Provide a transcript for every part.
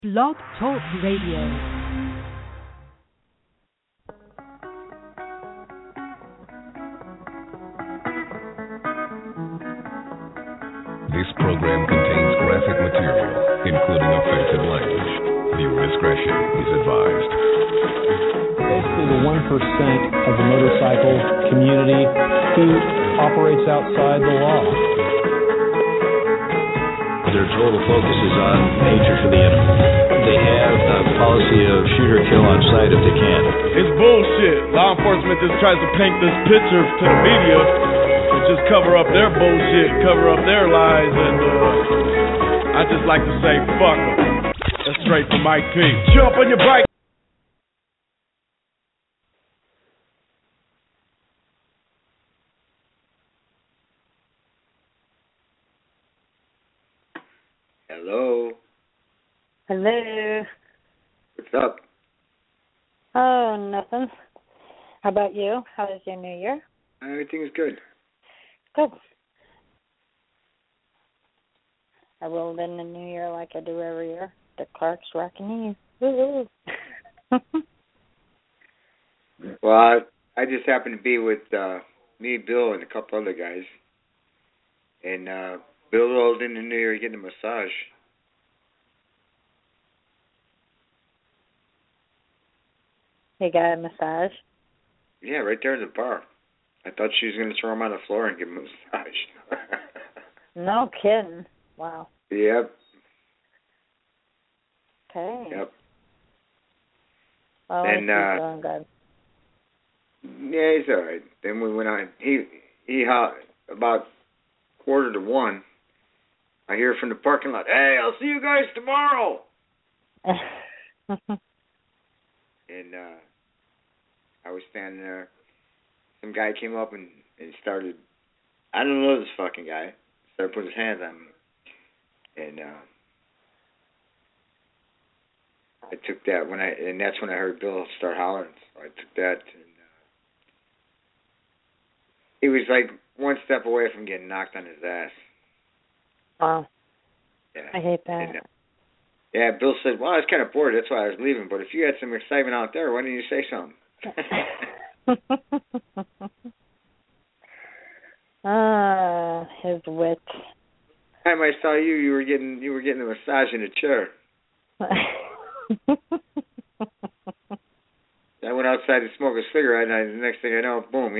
Blog Talk Radio. This program contains graphic material, including offensive language. Viewer discretion is advised. Basically, the 1% of the motorcycle community who operates outside the law. Their total focus is on nature for the enemy. They have a policy of shoot or kill on sight if they can. It's bullshit. Law enforcement just tries to paint this picture to the media and just cover up their bullshit, cover up their lies, and I just like to say, fuck them. That's straight from Mike P. Jump on your bike. Hello. Hello. What's up? Oh, nothing. How about you? How was your New Year? Everything is good. Good. I rolled in the New Year like I do every year. The Clark's Rockin' Eve. Woo-hoo. Well, I just happened to be with me, Bill, and a couple other guys. And Bill rolled in the New Year getting a massage. You got a massage? Yeah, right there in the bar. I thought she was going to throw him on the floor and give him a massage. No kidding. Wow. Yep. Okay. Yep. Well, And he's doing good. Yeah, he's all right. Then we went on. He about 1:45. I hear from the parking lot, "Hey, I'll see you guys tomorrow." And I was standing there. Some guy came up and started. I don't know this fucking guy. Started putting his hands on me, and I took that and that's when I heard Bill start hollering. So I took that, and he was like one step away from getting knocked on his ass. Wow. Yeah. I hate that. And, yeah, Bill said, "Well, I was kind of bored. That's why I was leaving. But if you had some excitement out there, why didn't you say something?" His wit. Time I saw you, you were getting a massage in a chair. I went outside to smoke a cigarette, and the next thing I know, boom,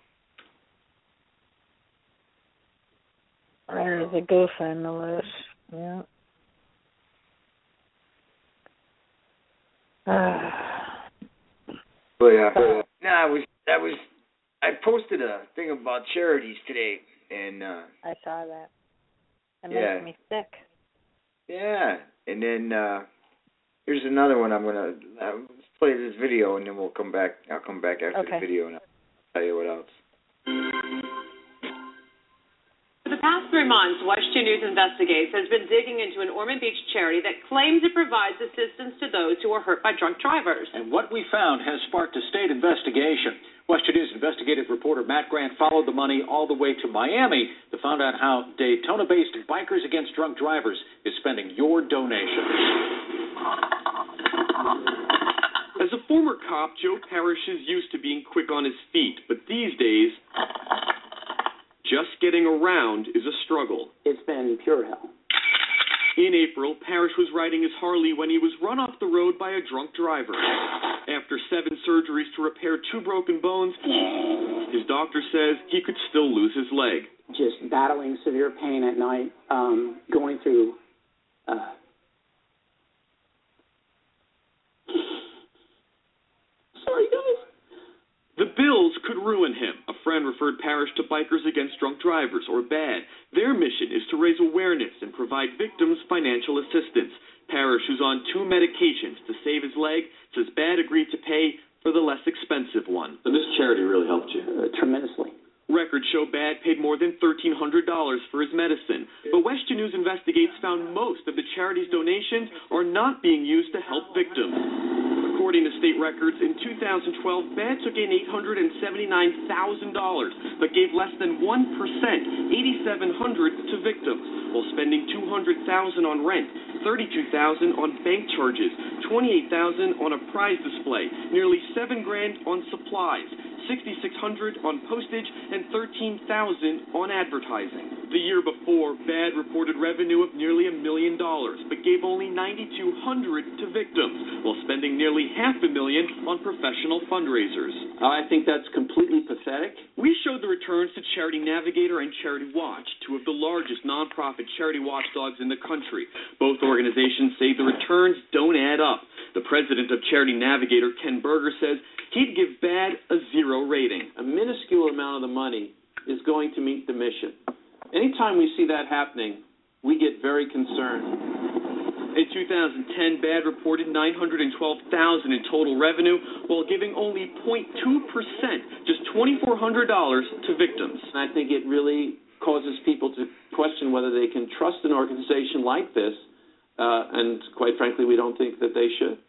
There's a goof on the loose. Yeah. But I posted a thing about charities today, and I saw that. It makes me sick. Yeah, and then here's another one. I'm gonna let's play this video, and then we'll come back. I'll come back after the video, and I'll tell you what else. For the past 3 months, WESH2 News Investigates has been digging into an Ormond Beach charity that claims it provides assistance to those who are hurt by drunk drivers. And what we found has sparked a state investigation. WESH2 News investigative reporter Matt Grant followed the money all the way to Miami to find out how Daytona-based Bikers Against Drunk Drivers is spending your donations. As a former cop, Joe Parrish is used to being quick on his feet, but these days, just getting around is a struggle. It's been pure hell. In April, Parrish was riding his Harley when he was run off the road by a drunk driver. After 7 surgeries to repair 2 broken bones, his doctor says he could still lose his leg. Just battling severe pain at night, going through... Sorry, guys. The bills could ruin him. A friend referred Parrish to Bikers Against Drunk Drivers, or BAD. Their mission is to raise awareness and provide victims financial assistance. Parrish, who's on 2 medications to save his leg, says BAD agreed to pay for the less expensive one. So this charity really helped you? Tremendously. Records show BAD paid more than $1,300 for his medicine. But WESH2 News Investigates found most of the charity's donations are not being used to help victims. According to state records, in 2012, BAD took in $879,000, but gave less than 1%, $8,700 to victims, while spending $200,000 on rent, $32,000 on bank charges, $28,000 on a prize display, nearly $7,000 on supplies, $6,600 on postage, and $13,000 on advertising. The year before, BAD reported revenue of nearly $1 million, but gave only $9,200 to victims, while spending nearly $500,000 on professional fundraisers. I think that's completely pathetic. We showed the returns to Charity Navigator and Charity Watch, two of the largest nonprofit charity watchdogs in the country. Both organizations say the returns don't add up. The president of Charity Navigator, Ken Berger, says he'd give BAD a 0 rating. A minuscule amount of the money is going to meet the mission. Anytime we see that happening, we get very concerned. In 2010, BAD reported $912,000 in total revenue, while giving only 0.2%, just $2,400 to victims. And I think it really causes people to question whether they can trust an organization like this, and quite frankly, we don't think that they should.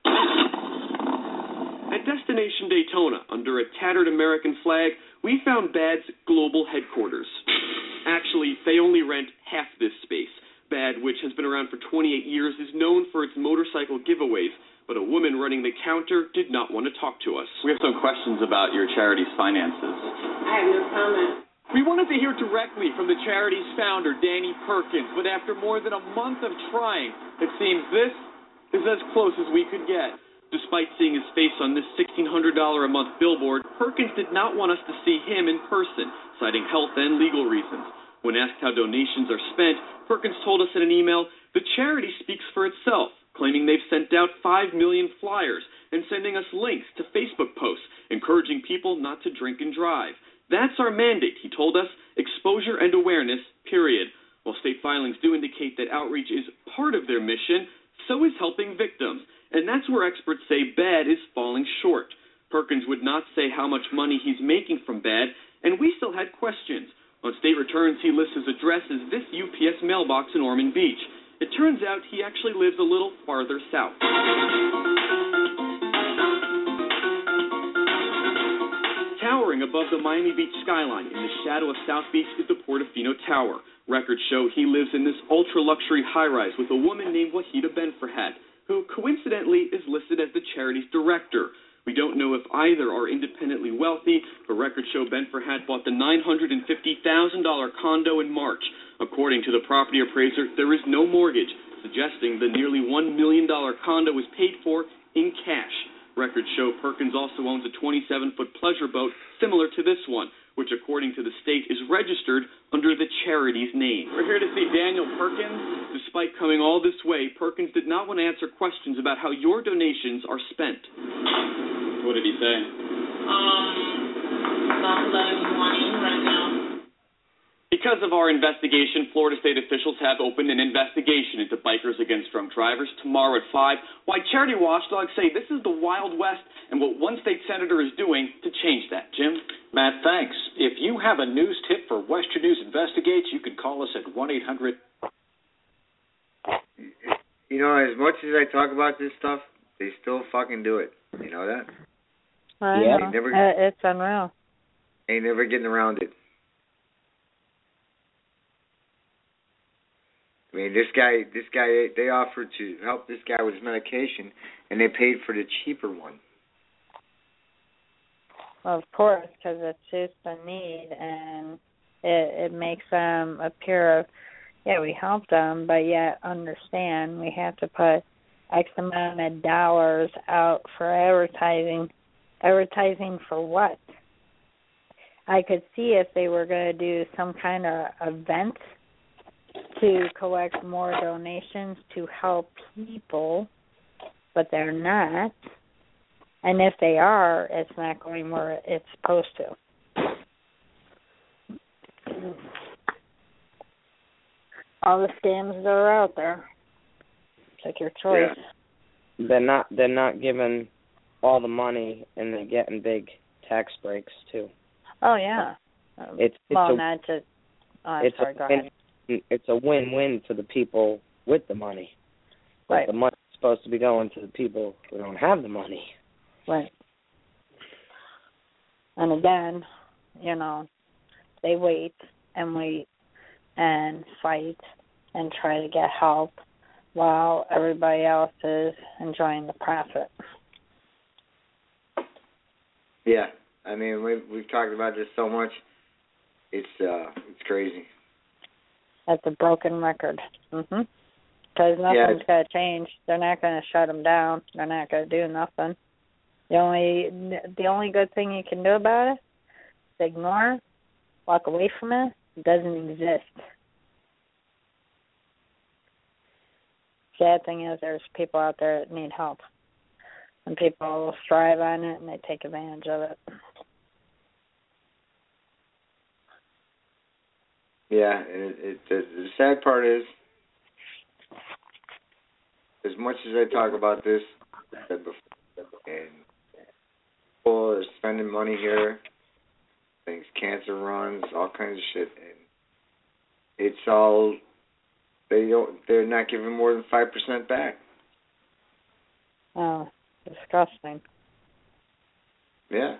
At Destination Daytona, under a tattered American flag, we found BAD's global headquarters. Actually, they only rent half this space. BAD, which has been around for 28 years, is known for its motorcycle giveaways, but a woman running the counter did not want to talk to us. We have some questions about your charity's finances. I have no comment. We wanted to hear directly from the charity's founder, Danny Perkins, but after more than a month of trying, it seems this is as close as we could get. Despite seeing his face on this $1,600 a month billboard, Perkins did not want us to see him in person, citing health and legal reasons. When asked how donations are spent, Perkins told us in an email, the charity speaks for itself, claiming they've sent out 5 million flyers and sending us links to Facebook posts, encouraging people not to drink and drive. That's our mandate, he told us, exposure and awareness, period. While state filings do indicate that outreach is part of their mission, so is helping victims. And that's where experts say BAD is falling short. Perkins would not say how much money he's making from BAD, and we still had questions. On state returns, he lists his address as this UPS mailbox in Ormond Beach. It turns out he actually lives a little farther south. Towering above the Miami Beach skyline in the shadow of South Beach is the Portofino Tower. Records show he lives in this ultra-luxury high-rise with a woman named Wahida Benferhat, who coincidentally is listed as the charity's director. We don't know if either are independently wealthy, but records show Benferhat bought the $950,000 condo in March. According to the property appraiser, there is no mortgage, suggesting the nearly $1 million condo was paid for in cash. Records show Perkins also owns a 27-foot pleasure boat similar to this one, which according to the state is registered under the charity's name. We're here to see Daniel Perkins. Despite coming all this way, Perkins did not want to answer questions about how your donations are spent. What did he say? Not letting me money right now. Because of our investigation, Florida state officials have opened an investigation into bikers against drunk drivers tomorrow at 5. Why charity watchdogs say this is the Wild West and what one state senator is doing to change that. Jim? Matt, thanks. If you have a news tip for Western News Investigates, you can call us at 1-800. You know, as much as I talk about this stuff, they still fucking do it. You know that? Yeah. It's unreal. Ain't never getting around it. I mean, this guy, they offered to help this guy with his medication, and they paid for the cheaper one. Well, of course, because it suits the need, and it makes them appear, we helped them, but yet understand we have to put X amount of dollars out for advertising. Advertising for what? I could see if they were going to do some kind of event to collect more donations to help people, but they're not. And if they are, it's not going where it's supposed to. All the scams that are out there. Take your choice. Yeah. They're not giving all the money, and they're getting big tax breaks too. Oh yeah. It's a win-win for the people with the money. But right. The money's supposed to be going to the people who don't have the money. Right. And again, they wait and fight and try to get help while everybody else is enjoying the profit. Yeah, I mean we've talked about this so much. It's crazy. That's a broken record. Because nothing's going to change. They're not going to shut them down. They're not going to do nothing. The only good thing you can do about it is ignore it, walk away from it. It doesn't exist. Sad thing is there's people out there that need help. And people strive on it and they take advantage of it. Yeah, and the sad part is, as much as I talk about this, and people are spending money here, things, cancer runs, all kinds of shit, and it's all they're not giving more than 5% back. Oh, disgusting. Yeah.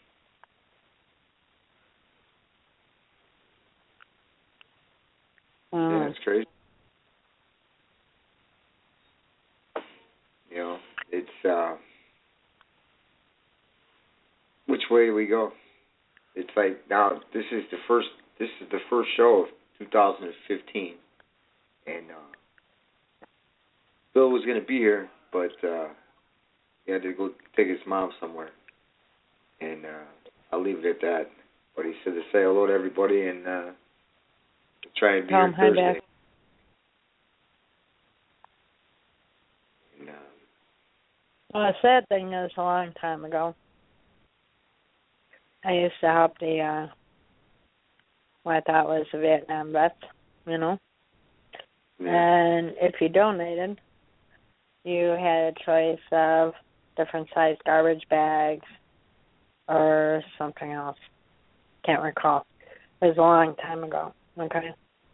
Yeah, it's crazy. It's which way do we go? It's like now this is the first show of 2015, and Bill was gonna be here, but he had to go take his mom somewhere, and I'll leave it at that. But he said to say hello to everybody and try and be here Thursday. Well, the sad thing is, a long time ago, I used to help what I thought was the Vietnam vets, Yeah. And if you donated, you had a choice of different sized garbage bags or something else. Can't recall. It was a long time ago. Okay.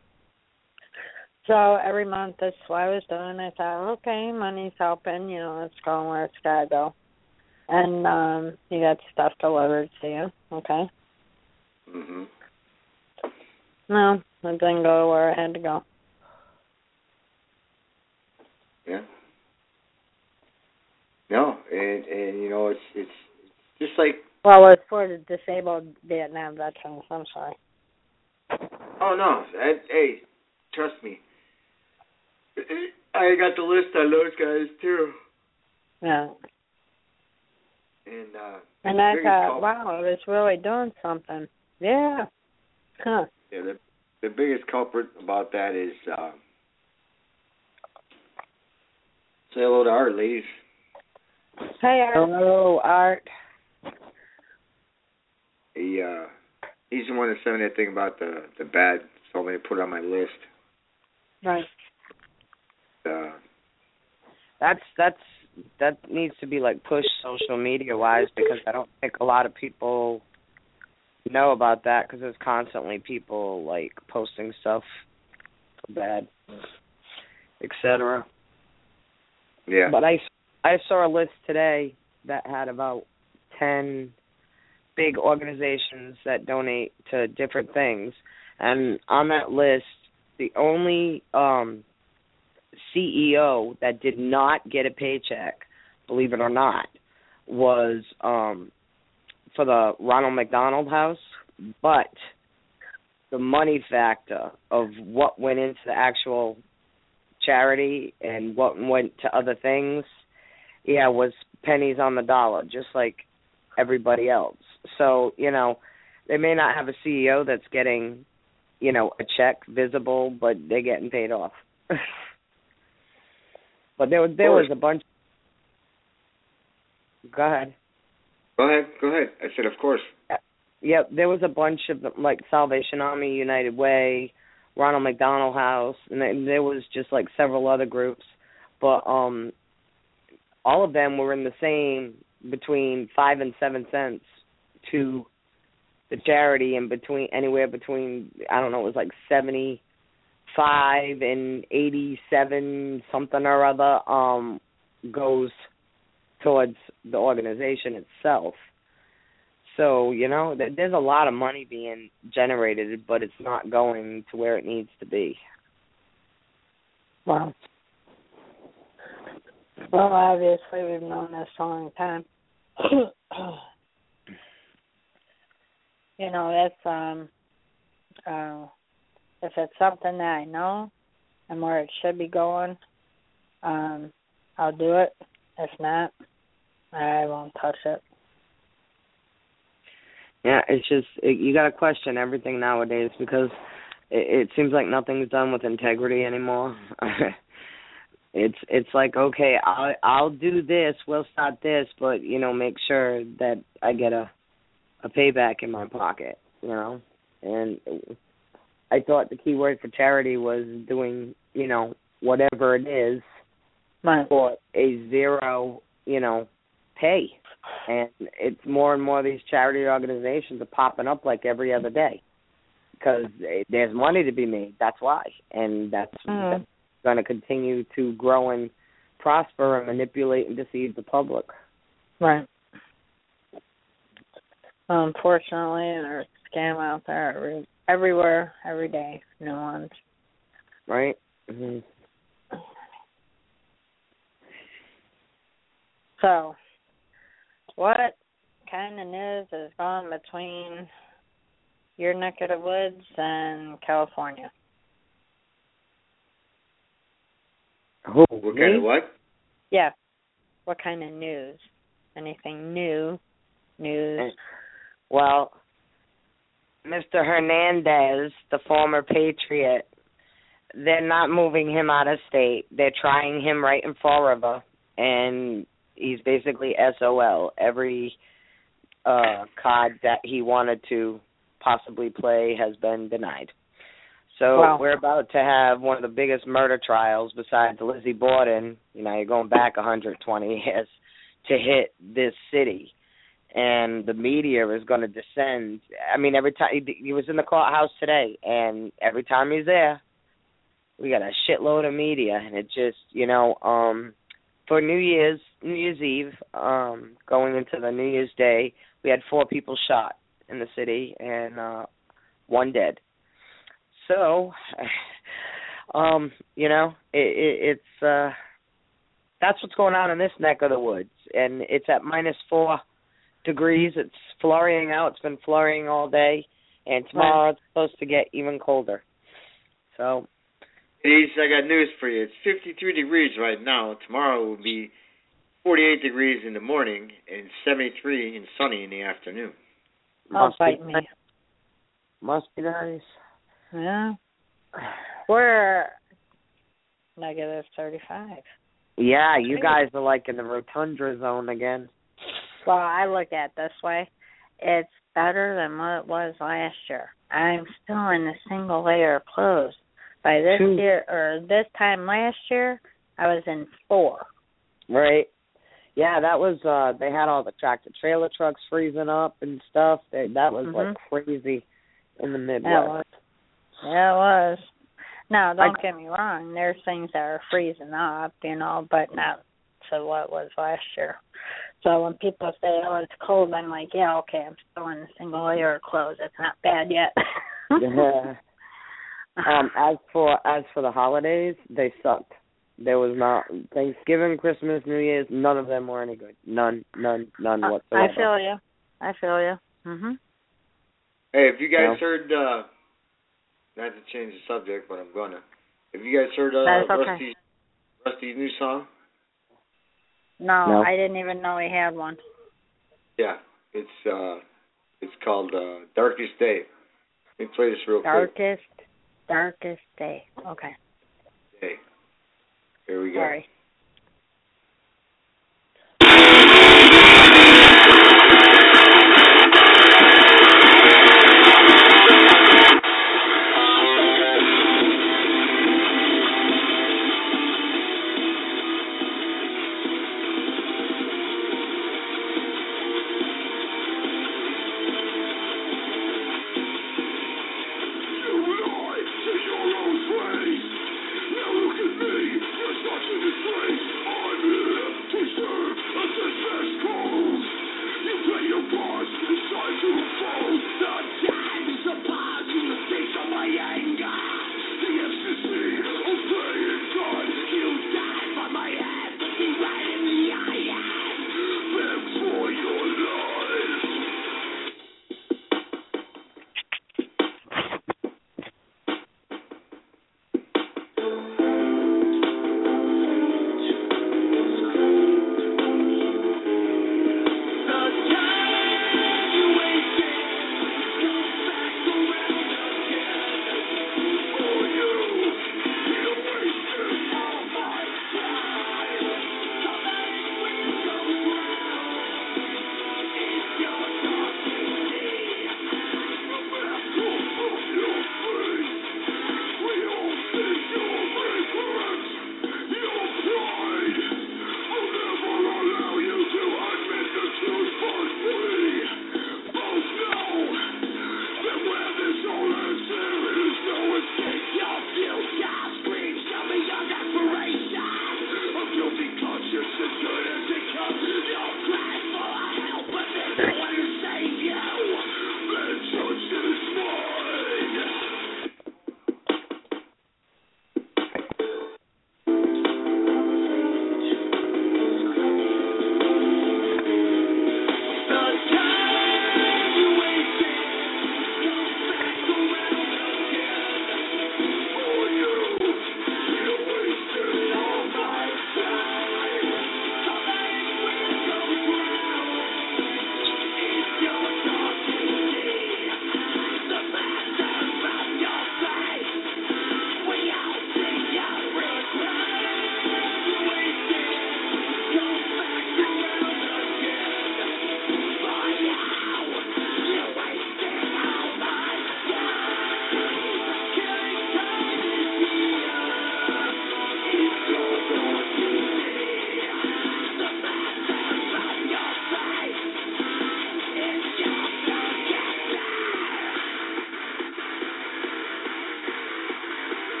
So every month, that's what I was doing. I thought, okay, money's helping, it's going where it's got to go. And you got stuff delivered to you, okay? Mm-hmm. No, it didn't go where it had to go. Yeah. No, and it's just like... Well, it's for the disabled Vietnam veterans. I'm sorry. Oh, no. Hey, trust me. I got the list on those guys, too. Yeah. And I thought, wow, it was really doing something. Yeah. Huh. Yeah, the biggest culprit about that is... say hello to Art, ladies. Hey, Art. Hello, Art. He's the one that sent me that thing about the bad, so I'm going to put it on my list. Right. That needs to be like pushed social media wise, because I don't think a lot of people know about that, because there's constantly people like posting stuff bad, etc. Yeah. But I saw a list today that had about 10 big organizations that donate to different things, and on that list, the only CEO that did not get a paycheck, believe it or not, was for the Ronald McDonald House, but the money factor of what went into the actual charity and what went to other things, was pennies on the dollar, just like everybody else. So, they may not have a CEO that's getting, a check visible, but they're getting paid off. But there was a bunch. Go ahead. Go ahead. I said, of course. Yep, there was a bunch of them, like Salvation Army, United Way, Ronald McDonald House, and then there was just like several other groups. But all of them were in the same, between 5 and 7 cents to the charity, and anywhere between, I don't know, it was like 75 and 87 something or other goes to towards the organization itself. So, you know, there's a lot of money being generated, but it's not going to where it needs to be. Wow. Well, obviously we've known this a long time. You know, that's if it's something that I know and where it should be going, I'll do it. If not, I won't touch it. Yeah, it's just you got to question everything nowadays because it seems like nothing's done with integrity anymore. It's like, okay, I'll do this, we'll start this, but you know, make sure that I get a payback in my pocket, you know. And I thought the key word for charity was doing, you know, whatever it is for a zero, you know, pay. And it's more and more these charity organizations are popping up like every other day because there's money to be made. That's why. And that's going to continue to grow and prosper and manipulate and deceive the public. Right. Unfortunately, there's scam out there everywhere, every day. New ones. Right. Mm-hmm. So, what kind of news is going between your neck of the woods and California? What kind of what? Yeah. What kind of news? Anything new? News? Well, Mr. Hernandez, the former Patriot, they're not moving him out of state. They're trying him right in Fall River, and he's basically SOL. Every card that he wanted to possibly play has been denied. So We're about to have one of the biggest murder trials besides Lizzie Borden. You know, you're going back 120 years to hit this city. And the media is going to descend. I mean, every time he was in the courthouse today, and every time he's there, we got a shitload of media. And it just, you know, for New Year's Eve, going into the New Year's Day, we had 4 people shot in the city and 1 dead. So, you know, it's that's what's going on in this neck of the woods, and it's at -4 degrees. It's flurrying out. It's been flurrying all day, and tomorrow it's supposed to get even colder. So, Denise, I got news for you. It's 53 degrees right now. Tomorrow will be 48 degrees in the morning and 73 and sunny in the afternoon. Must be nice. Yeah. We're -35. Yeah, you guys are like in the rotundra zone again. Well, I look at it this way. It's better than what it was last year. I'm still in a single layer of clothes. By this year, or this time last year, I was in 4. Right. Yeah, that was, they had all the tractor trailer trucks freezing up and stuff. That was like crazy in the Midwest. Yeah, it was. Now, don't get me wrong. There's things that are freezing up, you know, but not to what it was last year. So when people say, oh, it's cold, I'm like, yeah, okay, I'm still in a single layer of clothes. It's not bad yet. Yeah. As for the holidays, they sucked. There was not Thanksgiving, Christmas, New Year's. None of them were any good. None whatsoever. I feel you. Mhm. Hey, have you guys heard? Not to change the subject, but I'm gonna. Have you guys heard Rusty's new song? No, I didn't even know he had one. Yeah, it's called Darkest Day. Let me play this real quick. Darkest Day. Okay. Hey, here we go. Sorry. Now look at me, you're such a disgrace.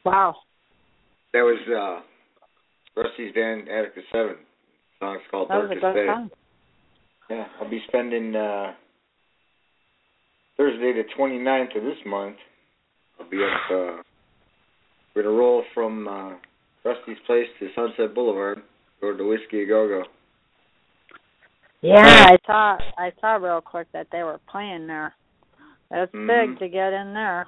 Wow. That was Rusty's band, Attica 7. The song's called That was a Darkest good Day. song. Yeah, I'll be spending Thursday the 29th of this month. I'll be up. We're going to roll from Rusty's place to Sunset Boulevard, go to Whiskey A Go-Go. Yeah, I saw real quick that they were playing there. That's big to get in there.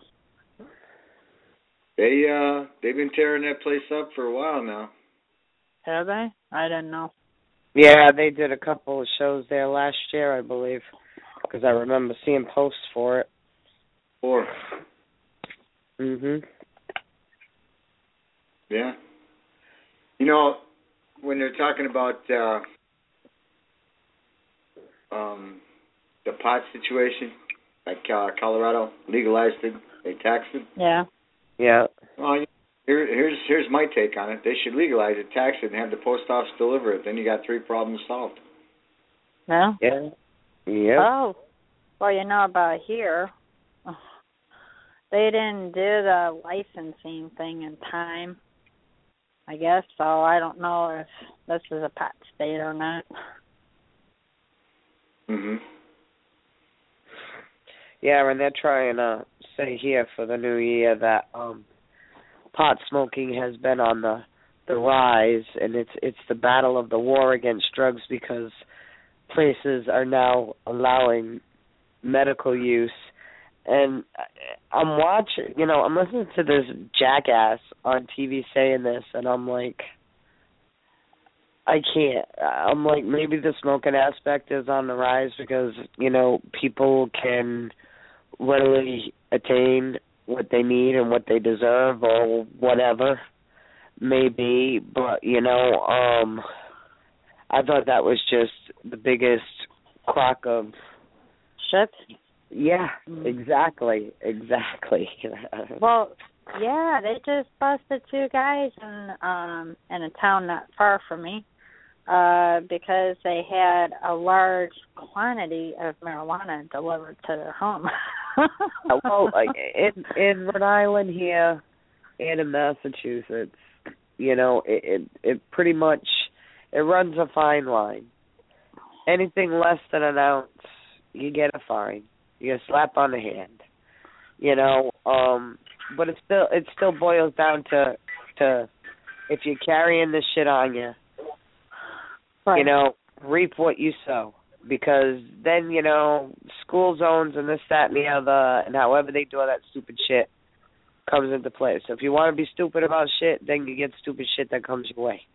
They've been tearing that place up for a while now. Have they? I didn't know. Yeah, they did a couple of shows there last year, I believe, because I remember seeing posts for it. 4. Mhm. Yeah. You know, when they're talking about the pot situation, like Colorado legalized it, they taxed it. Yeah. Yeah. Well, here's my take on it. They should legalize it, tax it, and have the post office deliver it. Then you got 3 problems solved. No? Yeah. Yeah. Oh. Well, you know about here, they didn't do the licensing thing in time, I guess, so I don't know if this is a pot state or not. Mhm. Yeah, and they're trying to say here for the new year that pot smoking has been on the rise, and it's the battle of the war against drugs, because places are now allowing medical use. And I'm watching, I'm listening to this jackass on TV saying this, and I'm like, I can't. I'm like, maybe the smoking aspect is on the rise because, people can readily attain what they need and what they deserve or whatever, maybe. But, I thought that was just the biggest crock of shit. Yeah, exactly. Well, yeah, they just busted 2 guys in a town not far from me because they had a large quantity of marijuana delivered to their home. Well, in Rhode Island here and in Massachusetts, it pretty much it runs a fine line. Anything less than an ounce, you get a fine. You get a slap on the hand. But it still boils down to if you're carrying this shit on you, right. Reap what you sow. Because then, school zones and this, that, and the other, and however they do all that stupid shit comes into play. So if you want to be stupid about shit, then you get stupid shit that comes your way.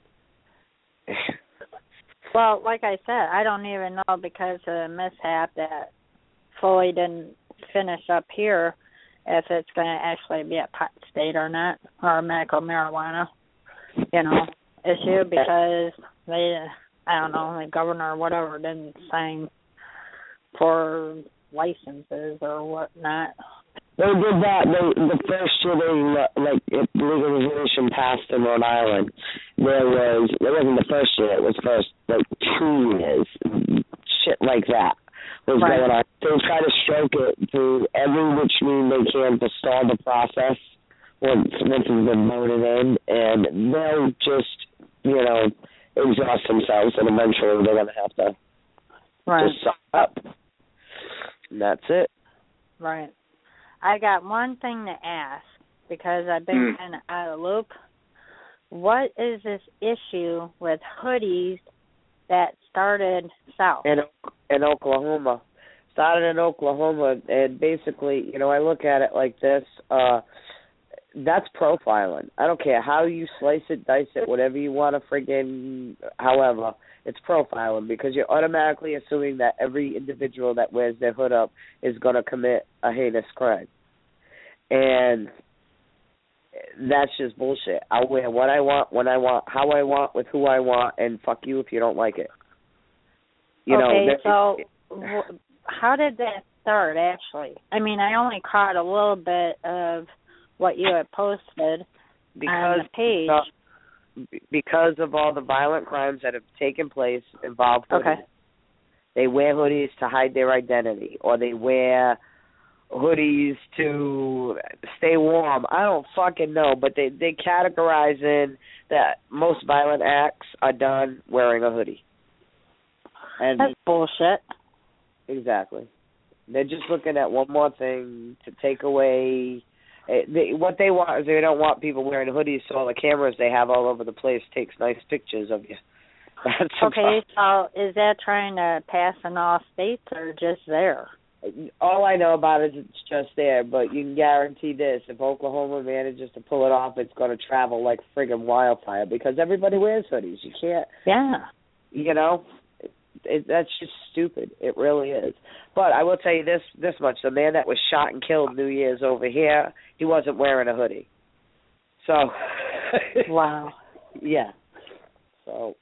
Well, like I said, I don't even know because of the mishap that fully didn't finish up here if it's going to actually be a pot state or not, or a medical marijuana, issue because they, I don't know, the governor or whatever didn't sign for licenses or whatnot. They did that. The first year legalization passed in Rhode Island, it wasn't the first year, it was first 2 years, shit like that was right. going on. They try to stroke it through every which means they can to stall the process once it's been voted in, and they'll just, exhaust themselves, and eventually they're going to have to just suck up. And that's it. Right. I got one thing to ask because I've been kind of out of the loop. What is this issue with hoodies that started south? In Oklahoma. Started in Oklahoma, and basically, I look at it like this. That's profiling. I don't care how you slice it, dice it, whatever you want to friggin', however, it's profiling because you're automatically assuming that every individual that wears their hood up is going to commit a heinous crime. And that's just bullshit. I'll wear what I want, when I want, how I want, with who I want, and fuck you if you don't like it. So how did that start, actually? I mean, I only caught a little bit of what you had posted on the page. Because of all the violent crimes that have taken place involved hoodies. Okay. They wear hoodies to hide their identity, or they wear hoodies to stay warm. I don't fucking know, but they categorize in that most violent acts are done wearing a hoodie. And that's bullshit. Exactly. They're just looking at one more thing to take away. What they want is they don't want people wearing hoodies, so all the cameras they have all over the place takes nice pictures of you. That's okay, so is that trying to pass in all states or just there? All I know about it is it's just there, but you can guarantee this. If Oklahoma manages to pull it off, it's going to travel like friggin' wildfire because everybody wears hoodies. You can't... Yeah. You know? That's just stupid. It really is. But I will tell you this much. The man that was shot and killed New Year's over here, he wasn't wearing a hoodie. So... Wow. Yeah. So...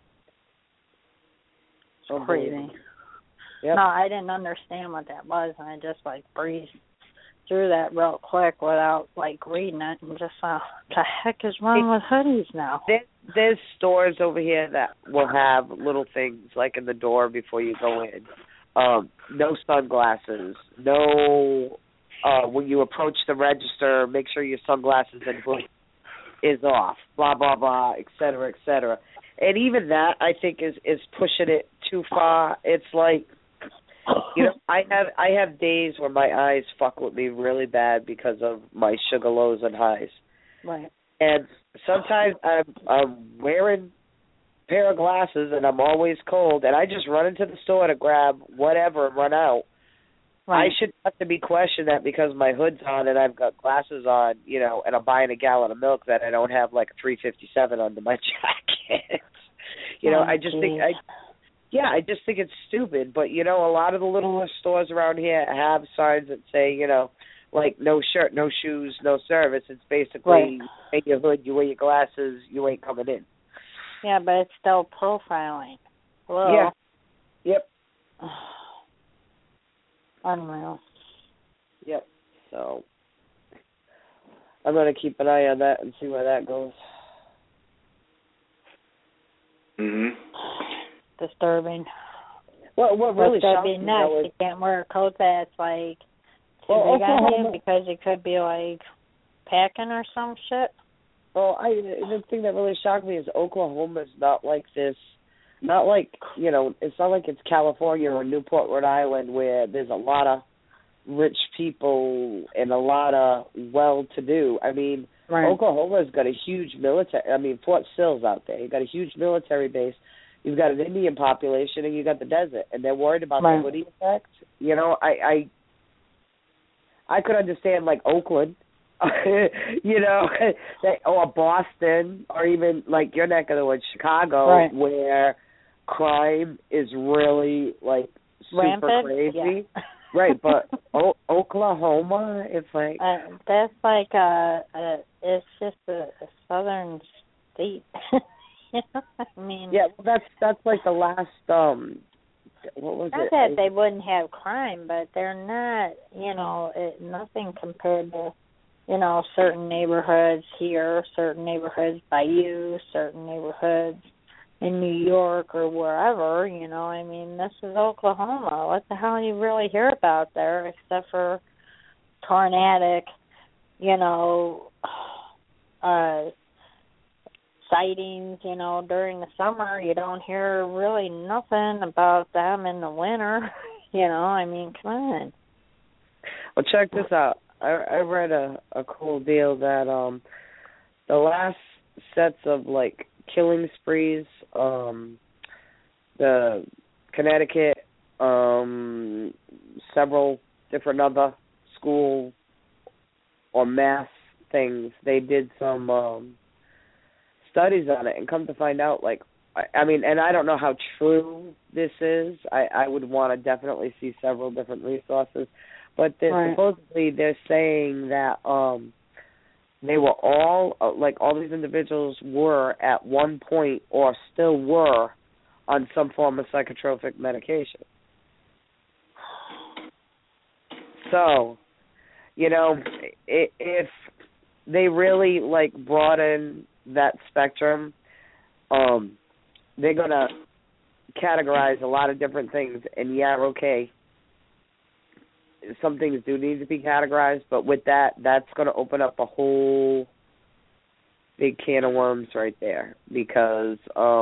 Crazy. Yep. No, I didn't understand what that was, and I just breezed through that real quick without reading it, and just thought, what the heck is wrong with hoodies now? There's stores over here that will have little things like in the door before you go in. No sunglasses. No. When you approach the register, make sure your sunglasses and hood is off. Blah blah blah, et cetera, et cetera. And even that, I think, is pushing it too far. It's like, I have days where my eyes fuck with me really bad because of my sugar lows and highs. Right. And sometimes I'm wearing a pair of glasses and I'm always cold, and I just run into the store to grab whatever and run out. Right. I shouldn't have to be questioned that because my hood's on and I've got glasses on, and I'm buying a gallon of milk that I don't have like a 357 under my jacket. I just think I just think it's stupid. But a lot of the little stores around here have signs that say, like no shirt, no shoes, no service. It's basically you wear your hood, you wear your glasses, you ain't coming in. Yeah, but it's still profiling. Hello? Yeah. Yep. Unreal. Yep. So I'm going to keep an eye on that and see where that goes. Mhm. Disturbing. What really shocked shocked me me next? though is, You can't wear a coat that's too well, big on Oklahoma, you because it could be packing or some shit. Well, the thing that really shocked me is Oklahoma's not like this. Not like, it's not like it's California or Newport, Rhode Island, where there's a lot of rich people and a lot of well-to-do. I mean, Oklahoma's got a huge military, Fort Sill's out there. You've got a huge military base. You've got an Indian population, and you've got the desert, and they're worried about the hoodie effect. I could understand, like, Oakland, or Boston, or even, like, your neck of the woods, Chicago, where crime is really, like, super rampant? crazy. Yeah. Right, but Oklahoma, it's like... that's like it's just a southern state. Yeah, well, that's like the last, what was not it? Not that they wouldn't have crime, but they're not, nothing compared to, certain neighborhoods here, certain neighborhoods by you, certain neighborhoods in New York or wherever, this is Oklahoma. What the hell you really hear about there except for tornadic, sightings, during the summer. You don't hear really nothing about them in the winter. Come on. Well, check this out. I read a cool deal that the last sets of, like, killing sprees, the Connecticut, several different other school or mass things, they did some studies on it, and come to find out, like, and I don't know how true this is. I would want to definitely see several different resources, but supposedly they're saying that they were all, all these individuals were at one point or still were on some form of psychotropic medication. So, if they really, broaden that spectrum, they're going to categorize a lot of different things, and okay, some things do need to be categorized, but with that, that's going to open up a whole big can of worms right there, because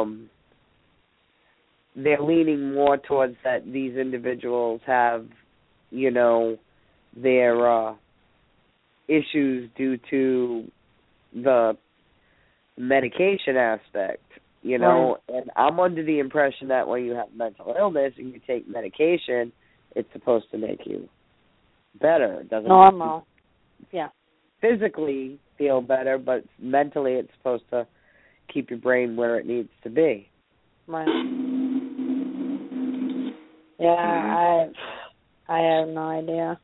they're leaning more towards that these individuals have, you know, their issues due to the medication aspect, you know, and I'm under the impression that when you have mental illness and you take medication, it's supposed to make you better. It doesn't normal. Yeah. Physically feel better, but mentally it's supposed to keep your brain where it needs to be. Right. Yeah, I have no idea.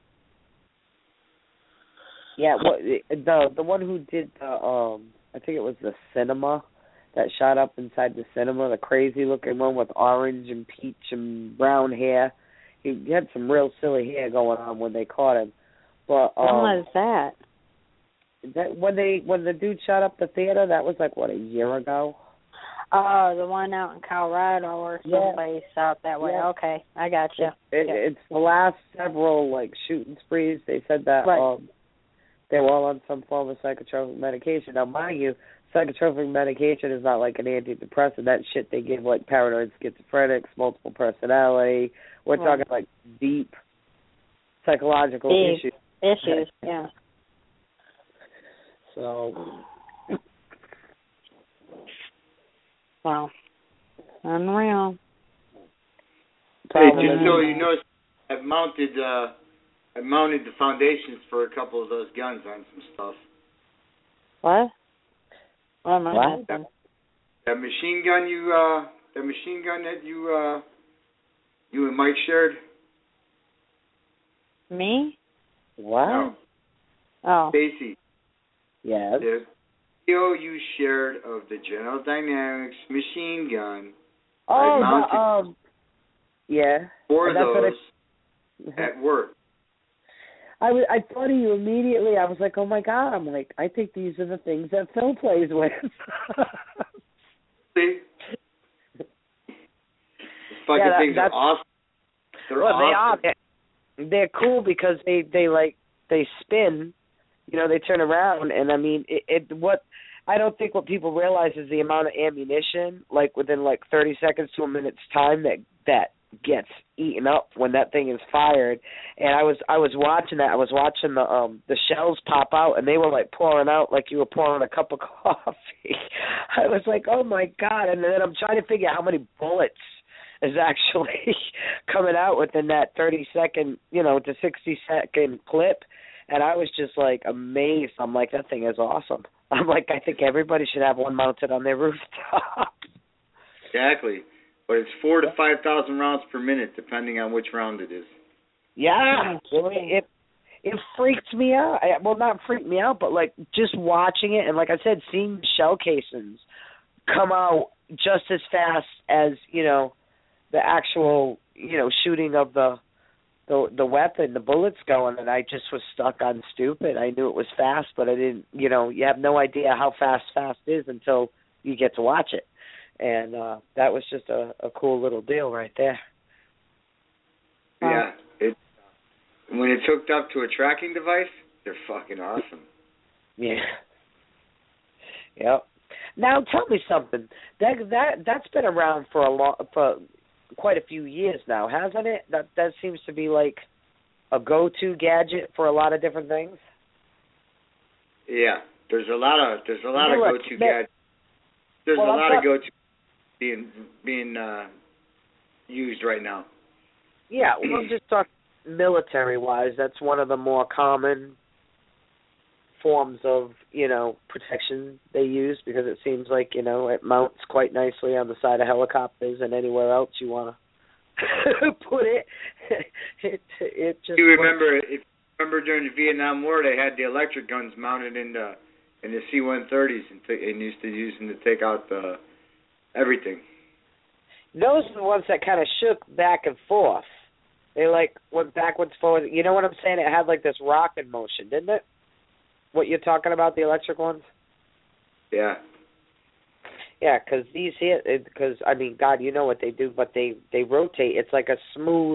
Yeah, the one who did the I think it was the cinema that shot up inside the cinema, the crazy looking one with orange and peach and brown hair. He had some real silly hair going on when they caught him. But when was that? That when the dude shot up the theater, that was like what, a year ago? Oh, the one out in Colorado or someplace out that way. Yeah. Okay, I got you. It's the last several like shooting sprees. They said that they were all on some form of psychotropic medication. Now, mind you, psychotropic medication is not like an antidepressant. That shit they give like paranoid schizophrenics, multiple personality. We're talking like deep psychological issues. Yeah. So. Wow. Unreal. Hey, just so you know, I've mounted the foundations for a couple of those guns on some stuff. What? What am I What? That machine gun that you and Mike shared. Me? What? No. Oh. Stacy. Yes. The video you shared of the General Dynamics machine gun. Oh, I mounted yeah. Four of those at work. I thought of you immediately. I was like, oh my God. I'm like, I think these are the things that Phil plays with. See? The fucking things are awesome. They're awesome. They are. They're cool because they spin, you know, they turn around, and I mean, I don't think what people realize is the amount of ammunition, like within like 30 seconds to a minute's time that gets eaten up when that thing is fired. And I was watching that. I was watching the shells pop out, and they were like pouring out like you were pouring a cup of coffee. I was like, oh my God! And then I'm trying to figure out how many bullets is actually coming out within that 30-second, you know, to 60-second clip. And I was just like amazed. I'm like, that thing is awesome. I'm like, I think everybody should have one mounted on their rooftop. Exactly. But it's 4,000 to 5,000 rounds per minute, depending on which round it is. Yeah, it freaked me out. Well, not freaked me out, but like just watching it, and like I said, seeing shell casings come out just as fast as, you know, the actual, you know, shooting of the weapon, the bullets going, and I just was stuck on stupid. I knew it was fast, but I didn't, you know, you have no idea how fast is until you get to watch it. And that was just a cool little deal right there. Yeah. When it's hooked up to a tracking device, they're fucking awesome. Yeah. Yep. Now tell me something. That's been around for quite a few years now, hasn't it? That seems to be like a go-to gadget for a lot of different things. Yeah, there's a lot of go-to gadgets. There's a lot of go-to being used right now. Yeah, we'll just talk military-wise. That's one of the more common forms of, you know, protection they use, because it seems like, you know, it mounts quite nicely on the side of helicopters and anywhere else you want to put it. It just. You remember during the Vietnam War, they had the electric guns mounted in the C-130s and used to use them to take out everything. Those are the ones that kind of shook back and forth. They like went backwards, forward. You know what I'm saying? It had like this rocking motion, didn't it? What you're talking about, the electric ones? Yeah. Yeah, because I mean, God, you know what they do, but they rotate. It's like a smooth.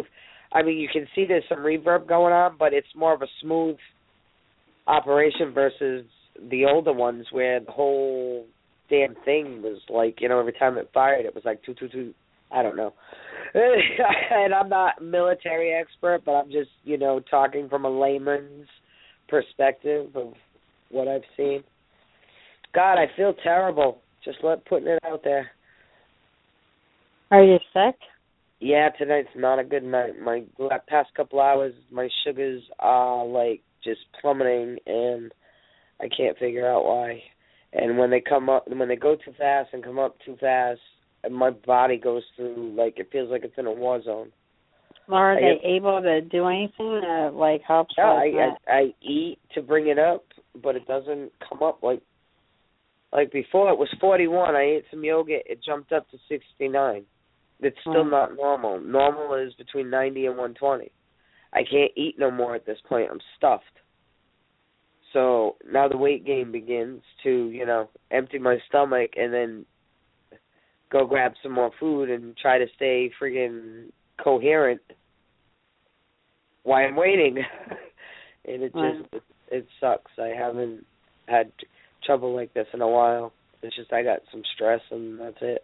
I mean, you can see there's some reverb going on, but it's more of a smooth operation versus the older ones where the whole damn thing was like, every time it fired, it was like toot. I don't know. And I'm not a military expert, but I'm just, talking from a layman's perspective of what I've seen. God, I feel terrible. Just putting it out there. Are you sick? Yeah, tonight's not a good night. My past couple hours, my sugars are like just plummeting, and I can't figure out why. And when they go too fast and come up too fast, my body goes through it feels like it's in a war zone. Are they able to do anything that helps? Yeah, I eat to bring it up, but it doesn't come up like before. It was 41. I ate some yogurt. It jumped up to 69. It's still not normal. Normal is between 90 and 120. I can't eat no more at this point. I'm stuffed. So now the weight gain begins to, empty my stomach and then go grab some more food and try to stay friggin' coherent while I'm waiting. And it sucks. I haven't had trouble like this in a while. It's just I got some stress and that's it.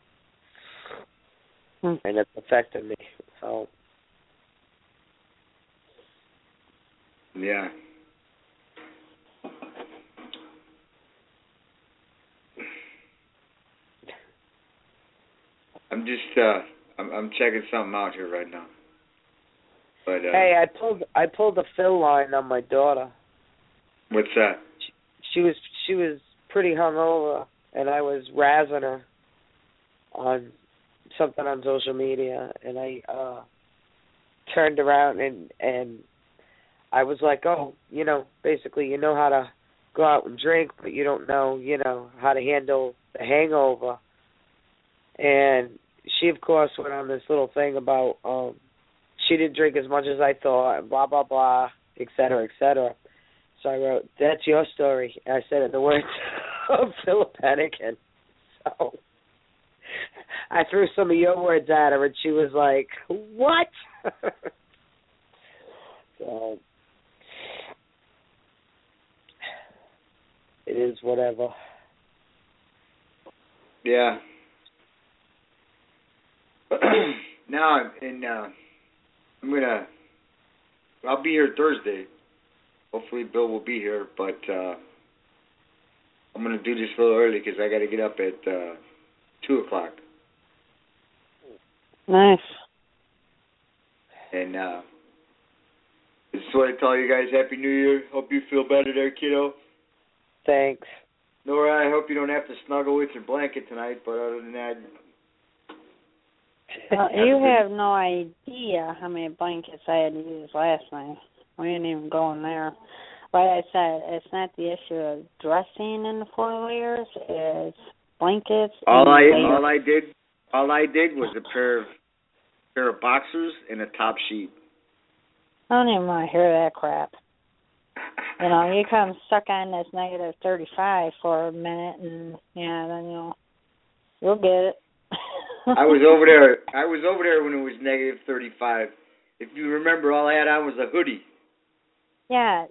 And it's affected me. So yeah. I'm just I'm checking something out here right now. But hey, I pulled a fill line on my daughter. What's that? She was pretty hungover, and I was razzing her on something on social media, and I turned around and I was like, oh, basically you know how to go out and drink, but you don't know, how to handle the hangover. And she, of course, went on this little thing about she didn't drink as much as I thought, and blah, blah, blah, et cetera, et cetera. So I wrote, that's your story. And I said it in the words of Philip Hennigan. So I threw some of your words at her, and she was like, what? So it is whatever. Yeah. Now, I'll be here Thursday. Hopefully Bill will be here, but I'm going to do this a little early because I got to get up at 2 o'clock. Nice. And I just want to tell you guys Happy New Year. Hope you feel better there, kiddo. Thanks. Nora, I hope you don't have to snuggle with your blanket tonight, but other than that... you have no idea how many blankets I had to use last night. We ain't even going there. Like I said, it's not the issue of dressing in the 4 layers. It's blankets. All I did was a pair of boxers and a top sheet. I don't even want to hear that crap. You come stuck on this negative 35 for a minute, and then you'll get it. I was over there when it was negative 35. If you remember, all I had on was a hoodie. Yeah,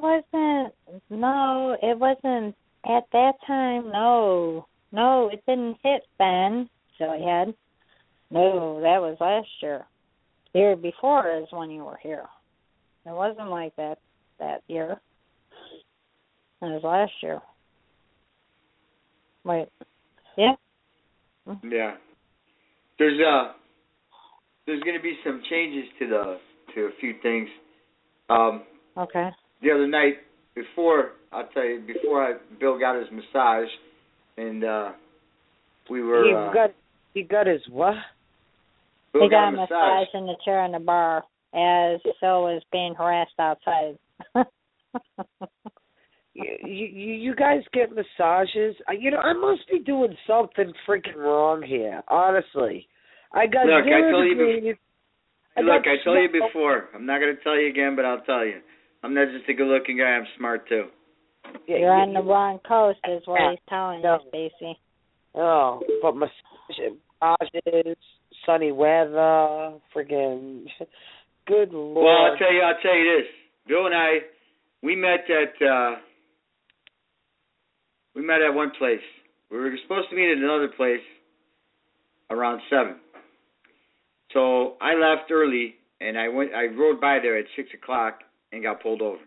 it wasn't at that time. No, it didn't hit then, sillyhead. No, that was last year. The year before is when you were here. It wasn't like that year. It was last year. Wait, yeah? Yeah. There's going to be some changes to a few things. Okay. The other night, before Bill got his massage, and we were. He got his what? Bill he got a massage in the chair in the bar as Phil was being harassed outside. You guys get massages? I must be doing something freaking wrong here. Honestly, I got. Look, I told you before. I'm not going to tell you again, but I'll tell you. I'm not just a good-looking guy. I'm smart too. You're on the wrong coast, is what he's telling you, Stacy. Oh, but massages, sunny weather, freaking Good Lord. Well, I'll tell you this. Bill and I, we met at one place. We were supposed to meet at another place around 7. So I left early, and I rode by there at 6 o'clock and got pulled over.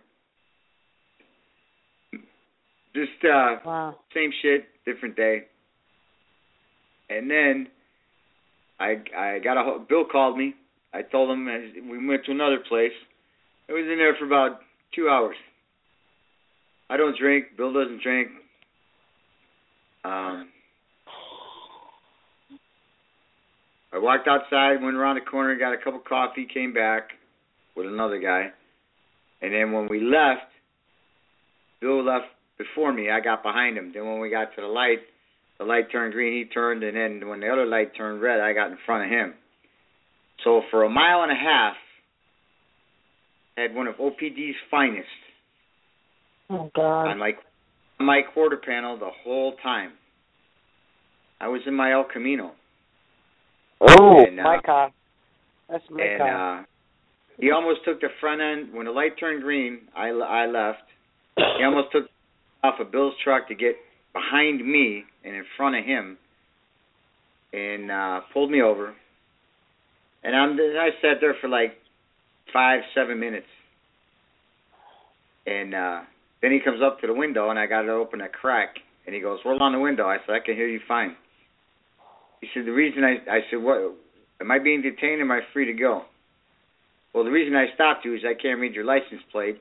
Just same shit, different day. And then Bill called me. I told him we went to another place. I was in there for about 2 hours. I don't drink. Bill doesn't drink. I walked outside, went around the corner, got a cup of coffee, came back with another guy. And then when we left, Bill left before me. I got behind him. Then when we got to the light turned green, he turned, and then when the other light turned red, I got in front of him. So for a mile and a half, I had one of OPD's finest. Oh, God. On my quarter panel the whole time. I was in my El Camino. Oh, my car. That's my car. He almost took the front end. When the light turned green, I left. He almost took off of Bill's truck to get behind me and in front of him and pulled me over. And I sat there for like 5-7 minutes. And then he comes up to the window, and I got to open a crack. And he goes, roll on the window. I said, I can hear you fine. He said, the reason I said, what, am I being detained or am I free to go? Well, the reason I stopped you is I can't read your license plate.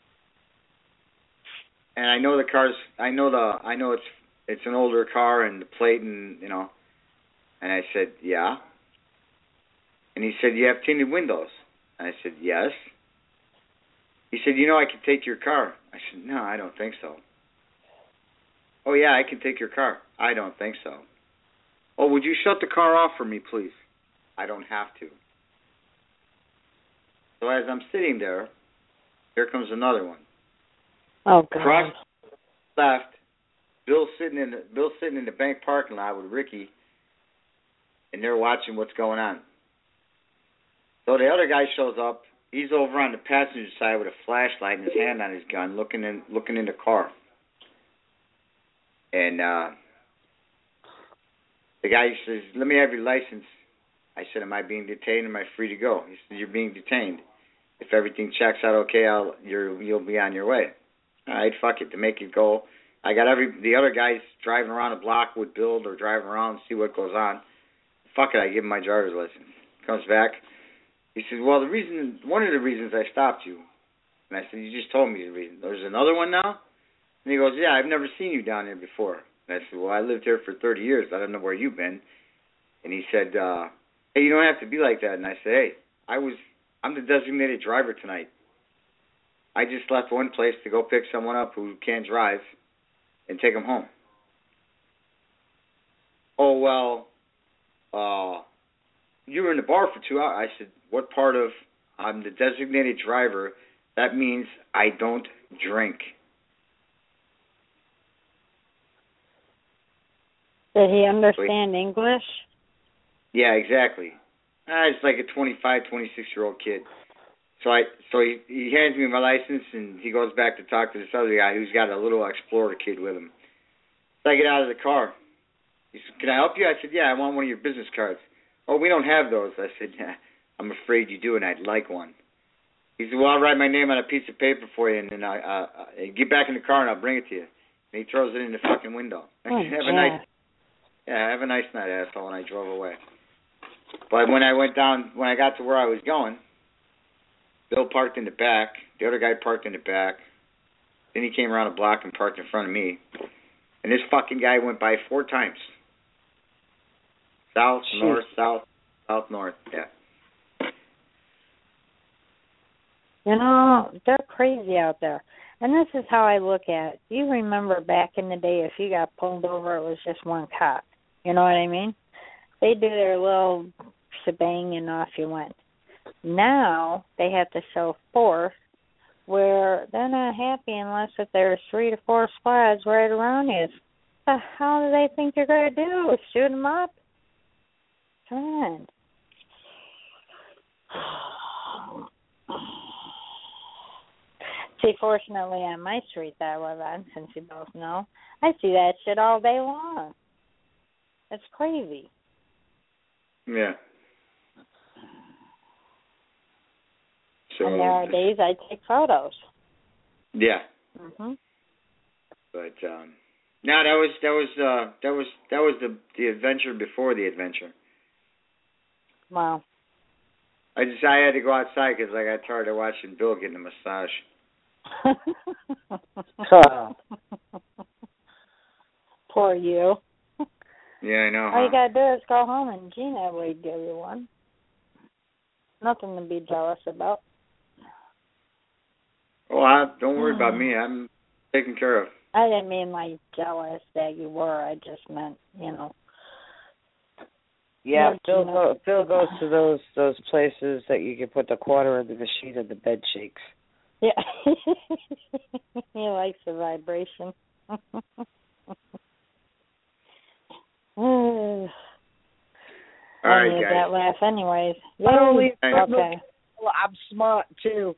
And I know the car's, I know it's an older car and the plate and, you know. And I said, yeah. And he said, you have tinted windows. And I said, yes. He said, you know I can take your car. I said, no, I don't think so. Oh, yeah, I can take your car. I don't think so. Oh, would you shut the car off for me, please? I don't have to. So as I'm sitting there, here comes another one. Oh, God. Across left, Bill's sitting in the bank parking lot with Ricky, and they're watching what's going on. So the other guy shows up. He's over on the passenger side with a flashlight and his hand on his gun, looking in the car. And the guy says, "Let me have your license." I said, "Am I being detained? Am I free to go?" He said, "You're being detained. If everything checks out okay, you'll be on your way." All right, fuck it. To make it go, I got the other guys driving around the block with Bill or driving around and see what goes on. Fuck it, I give him my driver's license. Comes back. He says, "Well, one of the reasons I stopped you," and I said, "You just told me the reason. There's another one now?" And he goes, "Yeah, I've never seen you down here before." And I said, "Well, I lived here for 30 years. I don't know where you've been." And he said, "Hey, you don't have to be like that." And I said, "Hey, I'm the designated driver tonight. I just left one place to go pick someone up who can't drive and take them home." "Oh, well, you were in the bar for 2 hours." I said, "What part of I'm the designated driver? That means I don't drink." Did he understand English? Yeah, exactly. It's like a 25, 26-year-old kid. So he hands me my license, and he goes back to talk to this other guy who's got a little Explorer kid with him. So I get out of the car. He said, "Can I help you?" I said, "Yeah, I want one of your business cards." "Oh, we don't have those." I said, "Yeah, I'm afraid you do, and I'd like one." He said, "Well, I'll write my name on a piece of paper for you, and then I'll get back in the car, and I'll bring it to you." And he throws it in the fucking window. Oh, have a nice night, asshole, and I drove away. But when I got to where I was going, Bill parked in the back. The other guy parked in the back. Then he came around the block and parked in front of me. And this fucking guy went by 4 times. South, north, south, south, north. Yeah. You know, they're crazy out there. And this is how I look at it. You remember back in the day, if you got pulled over, it was just one cop. You know what I mean? They do their little shebang and off you went. Now they have to show force where they're not happy unless if there's 3 to 4 squads right around you. What the hell do they think they're going to do? Shoot them up? Come on. See, fortunately on my street that I live on, since you both know, I see that shit all day long. It's crazy. Yeah. So, and there are days I take photos. Yeah. Mhm. But no, that was the adventure before the adventure. Wow. I had to go outside because I got tired of watching Bill getting a massage. Poor you. Yeah, I know. All you gotta do is go home and Gina will give you one. Nothing to be jealous about. Oh, don't worry about me. I'm taken care of. I didn't mean like jealous that you were. I just meant, Yeah, Phil goes to those places that you can put the quarter in the machine and the bed shakes. Yeah. He likes the vibration. All right, I need guys. that laugh anyways. Okay. Well, I'm smart, too.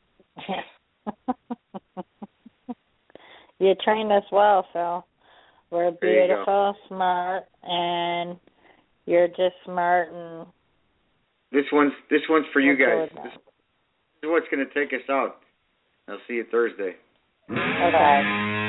You trained us well, Phil. We're beautiful, smart, and you're just smart. And this one's for you guys. This is what's going to take us out. I'll see you Thursday. Okay.